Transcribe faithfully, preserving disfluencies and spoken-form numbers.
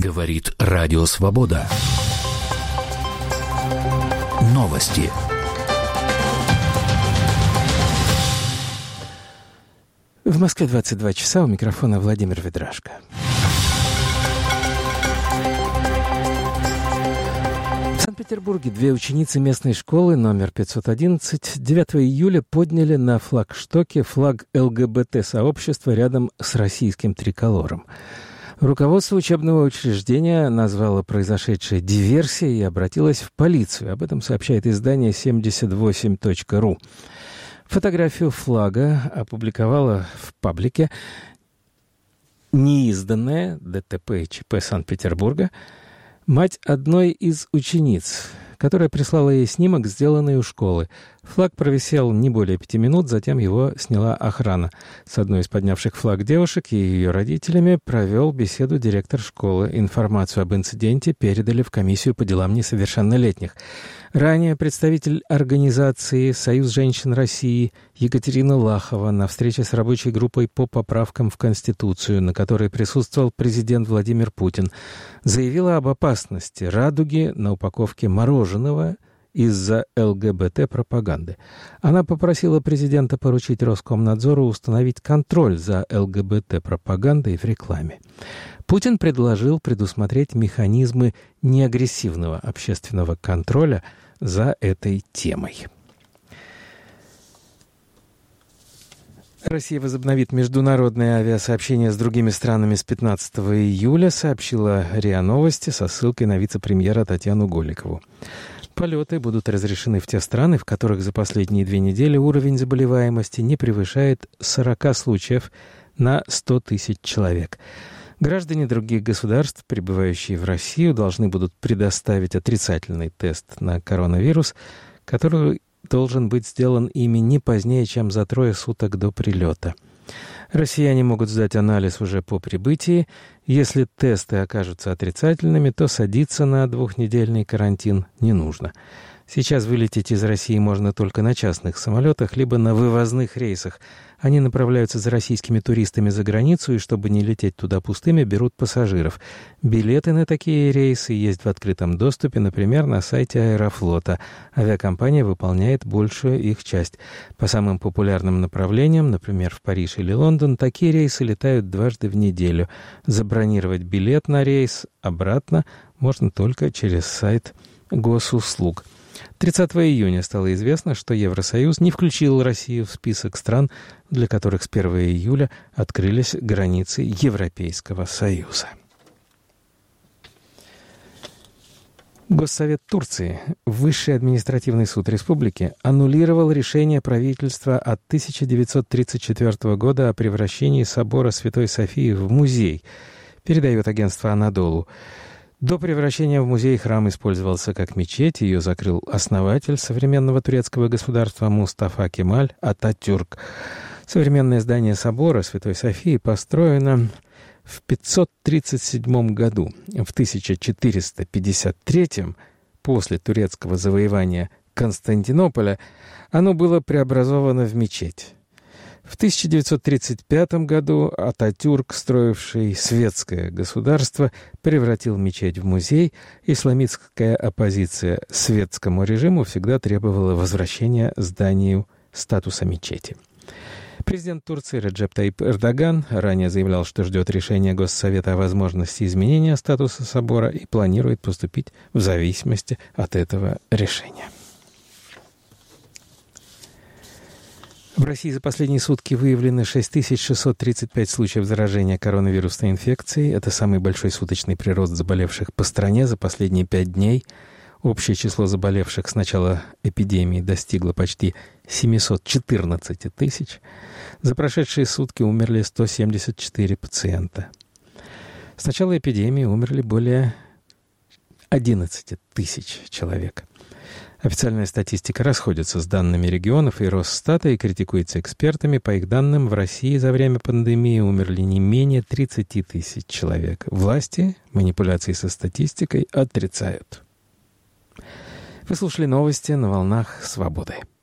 Говорит Радио Свобода. Новости. В Москве двадцать два часа, у микрофона Владимир Ведрашко. В Санкт-Петербурге две ученицы местной школы номер пятьсот одиннадцать девятого июля подняли на флагштоке флаг ЛГБТ-сообщества рядом с российским триколором. Руководство учебного учреждения назвало произошедшее диверсией и обратилось в полицию. Об этом сообщает издание семьдесят восемь точка ру. Фотографию флага опубликовала в паблике неизданная ДТП и ЧП Санкт-Петербурга мать одной из учениц, которая прислала ей снимок, сделанный у школы. Флаг провисел не более пяти минут, затем его сняла охрана. С одной из поднявших флаг девушек и ее родителями провел беседу директор школы. Информацию об инциденте передали в комиссию по делам несовершеннолетних. Ранее представитель организации «Союз женщин России» Екатерина Лахова на встрече с рабочей группой по поправкам в Конституцию, на которой присутствовал президент Владимир Путин, заявила об опасности радуги на упаковке мороженого из-за ЛГБТ-пропаганды. Она попросила президента поручить Роскомнадзору установить контроль за ЛГБТ-пропагандой в рекламе. Путин предложил предусмотреть механизмы неагрессивного общественного контроля за этой темой. Россия возобновит международное авиасообщение с другими странами с пятнадцатого июля, сообщила РИА Новости со ссылкой на вице-премьера Татьяну Голикову. Полеты будут разрешены в те страны, в которых за последние две недели уровень заболеваемости не превышает сорока случаев на сто тысяч человек. Граждане других государств, прибывающие в Россию, должны будут предоставить отрицательный тест на коронавирус, который должен быть сделан ими не позднее, чем за трое суток до прилета. Россияне могут сдать анализ уже по прибытии. Если тесты окажутся отрицательными, то садиться на двухнедельный карантин не нужно. Сейчас вылететь из России можно только на частных самолетах, либо на вывозных рейсах. Они направляются за российскими туристами за границу, и чтобы не лететь туда пустыми, берут пассажиров. Билеты на такие рейсы есть в открытом доступе, например, на сайте Аэрофлота. Авиакомпания выполняет большую их часть. По самым популярным направлениям, например, в Париж или Лондон, такие рейсы летают дважды в неделю. Забронировать билет на рейс обратно можно только через сайт госуслуг. тридцатого июня стало известно, что Евросоюз не включил Россию в список стран, для которых с первого июля открылись границы Европейского Союза. Госсовет Турции, Высший административный суд республики, аннулировал решение правительства от тысяча девятьсот тридцать четвёртого года о превращении собора Святой Софии в музей, передает агентство «Анадолу». До превращения в музей храм использовался как мечеть, ее закрыл основатель современного турецкого государства Мустафа Кемаль Ататюрк. Современное здание собора Святой Софии построено в пятьсот тридцать седьмом году. В тысяча четыреста пятьдесят третьем, после турецкого завоевания Константинополя, оно было преобразовано в мечеть. В тысяча девятьсот тридцать пятом году Ататюрк, строивший светское государство, превратил мечеть в музей. Исламистская оппозиция светскому режиму всегда требовала возвращения зданию статуса мечети. Президент Турции Реджеп Тайип Эрдоган ранее заявлял, что ждет решения Госсовета о возможности изменения статуса собора и планирует поступить в зависимости от этого решения. В России за последние сутки выявлены шесть тысяч шестьсот тридцать пять случаев заражения коронавирусной инфекцией. Это самый большой суточный прирост заболевших по стране за последние пять дней. Общее число заболевших с начала эпидемии достигло почти семьсот четырнадцать тысяч. За прошедшие сутки умерли сто семьдесят четыре пациента. С начала эпидемии умерли более одиннадцать тысяч человек. Официальная статистика расходится с данными регионов и Росстата и критикуется экспертами. По их данным, в России за время пандемии умерли не менее тридцать тысяч человек. Власти манипуляции со статистикой отрицают. Вы слушали новости на волнах «Свободы».